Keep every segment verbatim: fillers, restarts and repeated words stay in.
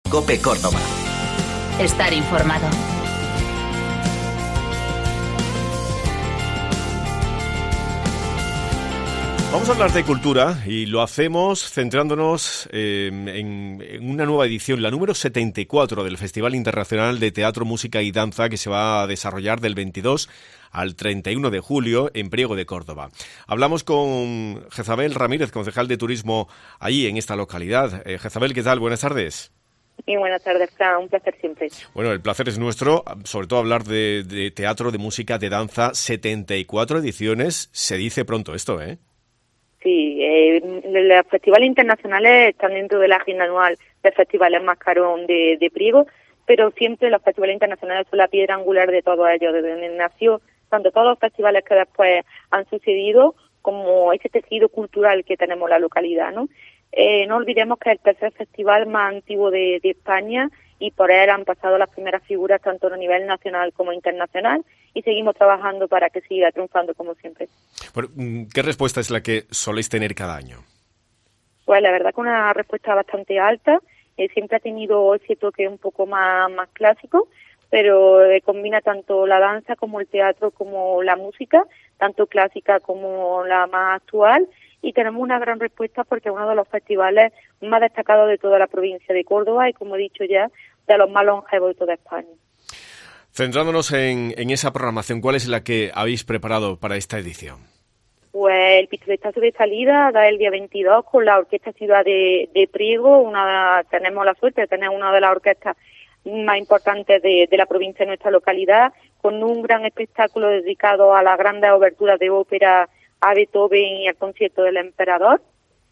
COPE Córdoba. Estar informado. Vamos a hablar de cultura y lo hacemos centrándonos eh, en, en una nueva edición, la número setenta y cuatro del Festival Internacional de Teatro, Música y Danza, que se va a desarrollar del veintidós al treinta y uno de julio en Priego de Córdoba. Hablamos con Jezabel Ramírez, concejal de turismo allí en esta localidad. Eh, Jezabel, ¿qué tal? Buenas tardes. Y buenas tardes, Fran. Un placer siempre. Bueno, el placer es nuestro, sobre todo hablar de, de teatro, de música, de danza. setenta y cuatro ediciones, se dice pronto esto, ¿eh? Sí, eh, los festivales internacionales están dentro de la agenda anual de festivales Mascarón de, de Priego, pero siempre los festivales internacionales son la piedra angular de todo ello, desde donde nació tanto todos los festivales que después han sucedido, como ese tejido cultural que tenemos en la localidad, ¿no? Eh, no olvidemos que es el tercer festival más antiguo de, de España y por él han pasado las primeras figuras tanto a nivel nacional como internacional y seguimos trabajando para que siga triunfando como siempre. Bueno, ¿qué respuesta es la que soléis tener cada año? Pues la verdad que una respuesta bastante alta. Eh, siempre ha tenido ese toque un poco más, más clásico, pero eh, combina tanto la danza como el teatro como la música, tanto clásica como la más actual, y tenemos una gran respuesta porque es uno de los festivales más destacados de toda la provincia de Córdoba y, como he dicho ya, de los más longevos de toda España. Centrándonos en, en esa programación, ¿cuál es la que habéis preparado para esta edición? Pues el pistoletazo de salida da el día veintidós con la Orquesta Ciudad de, de Priego. Una, tenemos la suerte de tener una de las orquestas más importantes de, de la provincia de nuestra localidad, con un gran espectáculo dedicado a las grandes oberturas de ópera, a Beethoven y al concierto del Emperador.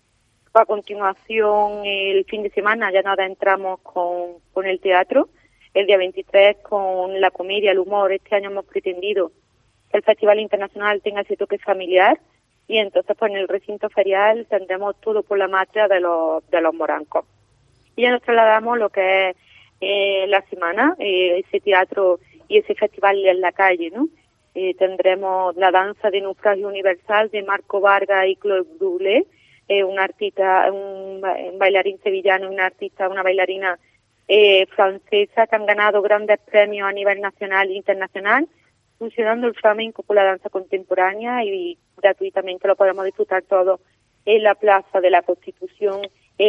A continuación, el fin de semana ya nos adentramos con, con el teatro. El día veintitrés con la comedia, el humor. Este año hemos pretendido que el Festival Internacional tenga ese toque familiar y entonces pues en el recinto ferial tendremos todo por la marcha de los, de los morancos. Y ya nos trasladamos lo que es eh, la semana, eh, ese teatro y ese festival en la calle, ¿no? Eh, tendremos la danza de Naufragio Universal de Marco Vargas y Claude Brulé, eh, un artista, un, un bailarín sevillano y una artista, una bailarina eh, francesa que han ganado grandes premios a nivel nacional e internacional, fusionando el flamenco con la danza contemporánea y gratuitamente lo podemos disfrutar todos en la Plaza de la Constitución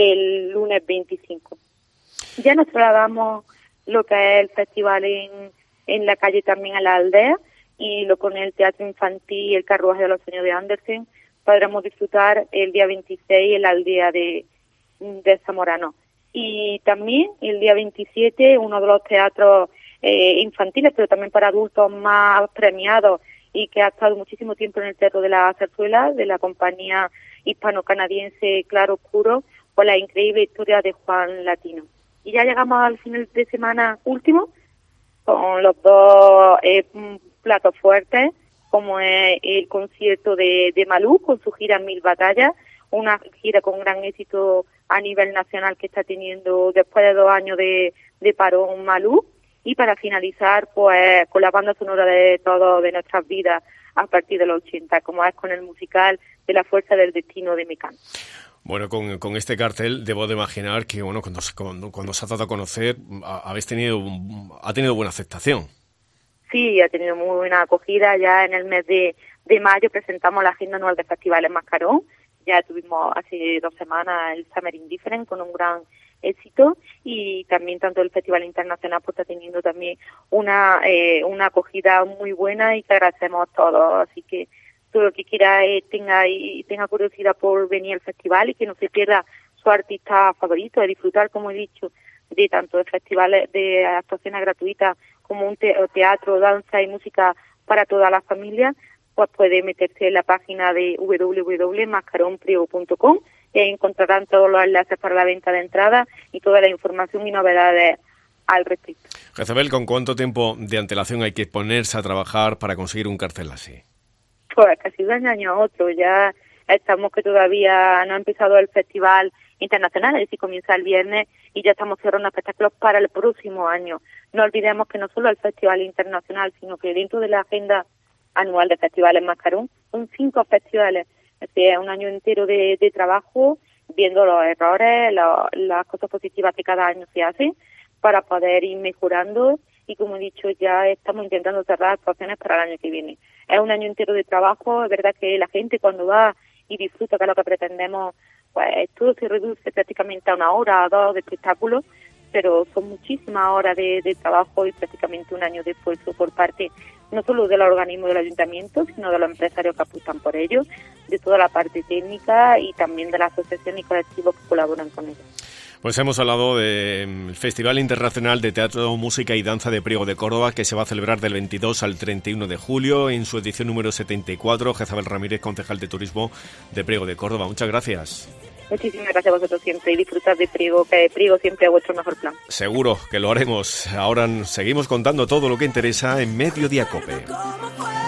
el lunes veinticinco. Ya nos trasladamos lo que es el festival en, en la calle también a la aldea y lo con el teatro infantil y el carruaje de los sueños de Andersen podremos disfrutar el día veintiséis en la aldea de, de Zamorano. Y también el día veintisiete uno de los teatros eh, infantiles, pero también para adultos más premiados y que ha estado muchísimo tiempo en el Teatro de la Zarzuela, de la compañía hispano-canadiense Claro Oscuro, por la increíble historia de Juan Latino. Y ya llegamos al final de semana último, con los dos eh, platos fuertes, como es el concierto de, de Malú, con su gira Mil Batallas, una gira con gran éxito a nivel nacional que está teniendo después de dos años de, de parón Malú, y para finalizar pues con la banda sonora de todo de nuestras vidas a partir de los ochenta, como es con el musical de La Fuerza del Destino de Mecán. Bueno, con, con este cartel debo de imaginar que bueno cuando, cuando, cuando se ha dado a conocer habéis tenido ha tenido buena aceptación. Sí, ha tenido muy buena acogida. Ya en el mes de, de mayo presentamos la agenda anual de festivales Mascarón. Ya tuvimos hace dos semanas el Summer Indifferent con un gran éxito y también tanto el Festival Internacional pues está teniendo también una eh, una acogida muy buena y que agradecemos a todos. Así que todo el que quiera eh, tenga y tenga curiosidad por venir al festival y que no se pierda su artista favorito, de disfrutar, como he dicho, de tanto de festivales de actuaciones gratuitas como un te- teatro, danza y música para toda la familia, pues puede meterse en la página de doble u doble u doble u punto mascarón priego punto com y ahí encontrarán todos los enlaces para la venta de entradas y toda la información y novedades al respecto. Jezabel, ¿con cuánto tiempo de antelación hay que ponerse a trabajar para conseguir un cartel así? Pues casi de un año a otro. Ya estamos que todavía no ha empezado el Festival Internacional, es decir, comienza el viernes y ya estamos cerrando espectáculos para el próximo año. No olvidemos que no solo el Festival Internacional, sino que dentro de la agenda anual de festivales Mascarón son cinco festivales, es decir, un año entero de, de trabajo viendo los errores, lo, las cosas positivas que cada año se hacen para poder ir mejorando y, como he dicho, ya estamos intentando cerrar actuaciones para el año que viene. Es un año entero de trabajo, es verdad que la gente cuando va y disfruta, que es lo que pretendemos, pues todo se reduce prácticamente a una hora o dos de espectáculo, pero son muchísimas horas de, de trabajo y prácticamente un año de esfuerzo por parte no solo del organismo del ayuntamiento, sino de los empresarios que apuestan por ello, de toda la parte técnica y también de la asociación y colectivos que colaboran con ellos. Pues hemos hablado del Festival Internacional de Teatro, Música y Danza de Priego de Córdoba, que se va a celebrar del veintidós al treinta y uno de julio en su edición número setenta y cuatro. Jezabel Ramírez, concejal de Turismo de Priego de Córdoba. Muchas gracias. Muchísimas gracias a vosotros siempre y disfrutar de Priego, que Priego siempre es vuestro mejor plan. Seguro que lo haremos. Ahora seguimos contando todo lo que interesa en Mediodía COPE.